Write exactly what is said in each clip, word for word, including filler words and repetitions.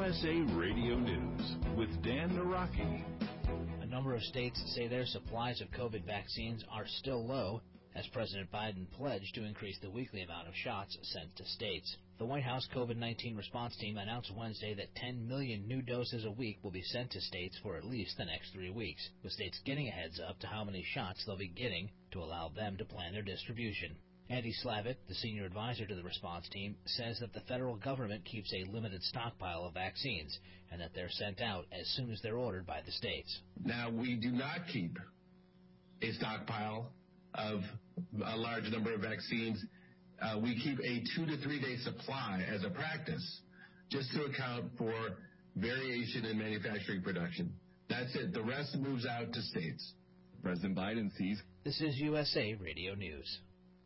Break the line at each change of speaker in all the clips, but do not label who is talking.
S A Radio News with Dan Naraki.
A number of states say their supplies of COVID vaccines are still low, as President Biden pledged to increase the weekly amount of shots sent to states. The White House COVID nineteen response team announced Wednesday that ten million new doses a week will be sent to states for at least the next three weeks, with states getting a heads up to how many shots they'll be getting to allow them to plan their distribution. Andy Slavitt, the senior advisor to the response team, says that the federal government keeps a limited stockpile of vaccines and that they're sent out as soon as they're ordered by the states.
Now, we do not keep a stockpile of a large number of vaccines. Uh, we keep a two to three day supply as a practice, just to account for variation in manufacturing production. That's it. The rest moves out to states.
President Biden sees.
This is U S A Radio News.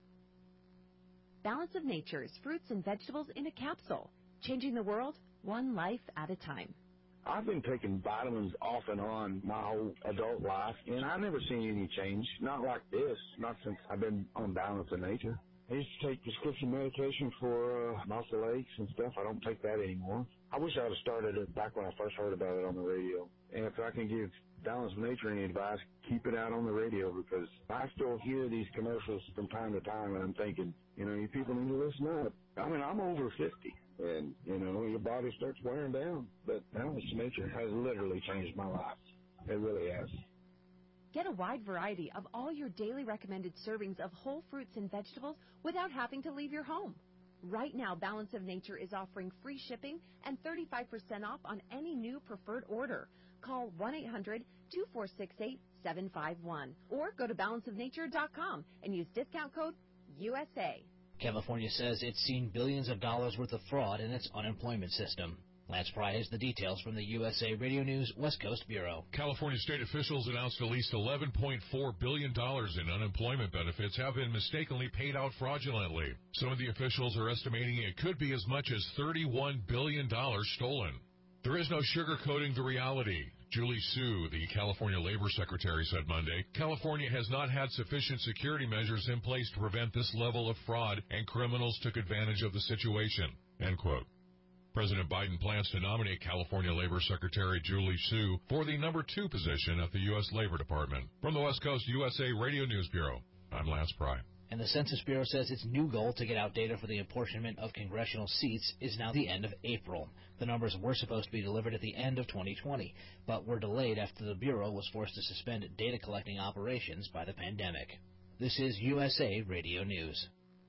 Balance of Nature's fruits and vegetables in a capsule, changing the world one life at a time.
I've been taking vitamins off and on my whole adult life, and I've never seen any change. Not like this, not since I've been on Balance of Nature. I used to take prescription medication for uh, muscle aches and stuff. I don't take that anymore. I wish I would have started it back when I first heard about it on the radio. And if I can give Balance of Nature any advice, keep it out on the radio, because I still hear these commercials from time to time, and I'm thinking, you know, you people need to listen up. I mean, I'm over fifty, and, you know, your body starts wearing down. But Balance of Nature has literally changed my life. It really has.
Get a wide variety of all your daily recommended servings of whole fruits and vegetables without having to leave your home. Right now, Balance of Nature is offering free shipping and thirty-five percent off on any new preferred order. Call one eight hundred two four six eight seven five one or go to balance of nature dot com and use discount code U S A.
California says it's seen billions of dollars worth of fraud in its unemployment system. Lance Pry has the details from the U S A Radio News West Coast Bureau.
California state officials announced at least eleven point four billion dollars in unemployment benefits have been mistakenly paid out fraudulently. Some of the officials are estimating it could be as much as thirty-one billion dollars stolen. There is no sugarcoating the reality. Julie Su, the California Labor Secretary, said Monday, California has not had sufficient security measures in place to prevent this level of fraud, and criminals took advantage of the situation. End quote. President Biden plans to nominate California Labor Secretary Julie Su for the number two position at the U S Labor Department. From the West Coast U S A Radio News Bureau, I'm Lance Pry.
And the Census Bureau says its new goal to get out data for the apportionment of congressional seats is now the end of April. The numbers were supposed to be delivered at the end of twenty twenty, but were delayed after the Bureau was forced to suspend data collecting operations by the pandemic. This is U S A Radio News.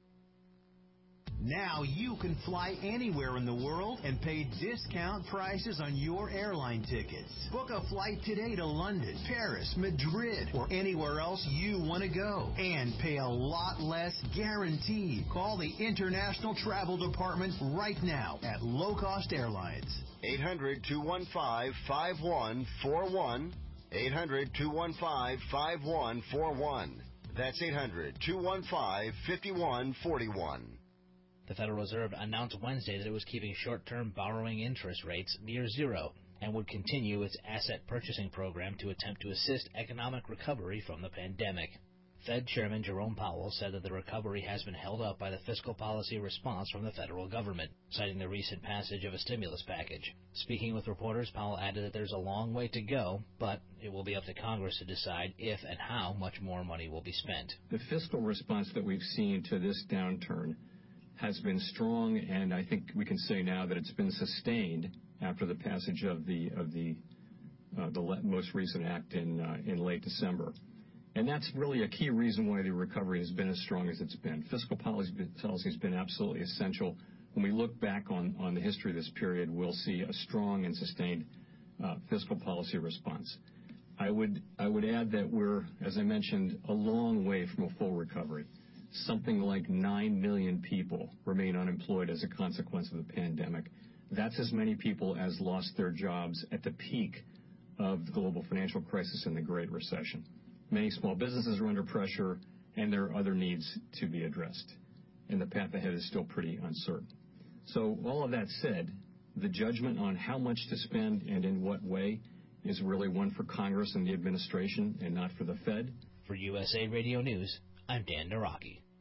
Now you can fly anywhere in the world and pay discount prices on your airline tickets. Book a flight today to London, Paris, Madrid, or anywhere else you want to go. And pay a lot less guaranteed. Call the International Travel Department right now at Low Cost Airlines.
eight hundred two one five five one four one. eight hundred two one five five one four one. That's eight hundred two one five five one four one.
The Federal Reserve announced Wednesday that it was keeping short-term borrowing interest rates near zero and would continue its asset purchasing program to attempt to assist economic recovery from the pandemic. Fed Chairman Jerome Powell said that the recovery has been held up by the fiscal policy response from the federal government, citing the recent passage of a stimulus package. Speaking with reporters, Powell added that there's a long way to go, but it will be up to Congress to decide if and how much more money will be spent.
The fiscal response that we've seen to this downturn has been strong, and I think we can say now that it's been sustained after the passage of the of the uh, the most recent act in uh, in late December. And that's really a key reason why the recovery has been as strong as it's been. Fiscal policy, policy has been absolutely essential. When we look back on, on the history of this period, we'll see a strong and sustained uh, fiscal policy response. I would I would add that we're, as I mentioned, a long way from a full recovery. Something like nine million people remain unemployed as a consequence of the pandemic. That's as many people as lost their jobs at the peak of the global financial crisis and the Great Recession. Many small businesses are under pressure, and there are other needs to be addressed. And the path ahead is still pretty uncertain. So all of that said, the judgment on how much to spend and in what way is really one for Congress and the administration and not for the Fed.
For U S A Radio News, I'm Dan Naraki.